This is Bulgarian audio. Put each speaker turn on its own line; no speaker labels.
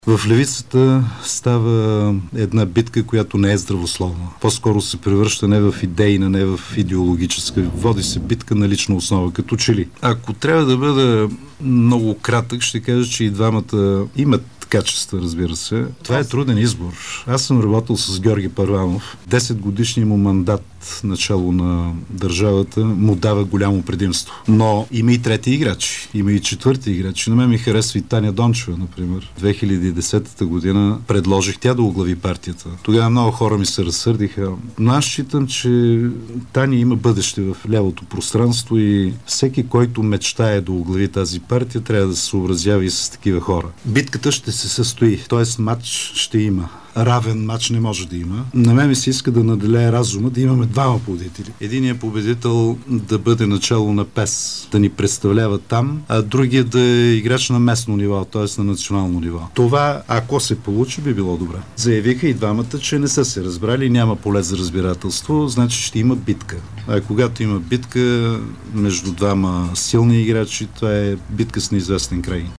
В левицата става една битка, която не е здравословна. По-скоро се превръща не в идейна, не в идеологическа. Води се битка на лична основа, като че ли. Ако трябва да бъда много кратък, ще кажа, че и двамата имат качества, разбира се. Това е труден избор. Аз съм работил с Георги Първанов. 10 годишния му мандат начало на държавата му дава голямо предимство. Но има и трети играчи, има и четвърти играчи. На мен ми харесва и Таня Дончева, например. 2010 година предложих тя да оглави партията. Тогава много хора ми се разсърдиха. Но аз считам, че Таня има бъдеще в лявото пространство и всеки, който мечтае да оглави тази партия, трябва да се съобразява и с такива хора. Битката ще се състои, т.е. матч ще има. Равен матч не може да има. На мен ми се иска да наделее разума, да имаме двама победители. Единият победител да бъде начало на ПЕС, да ни представлява там, а другият да е играч на местно ниво, т.е. на национално ниво. Това, ако се получи, би било добре. Заявиха и двамата, че не са се разбрали, няма поле за разбирателство, значи ще има битка. А когато има битка между двама силни играчи, това е битка с неизвестен край.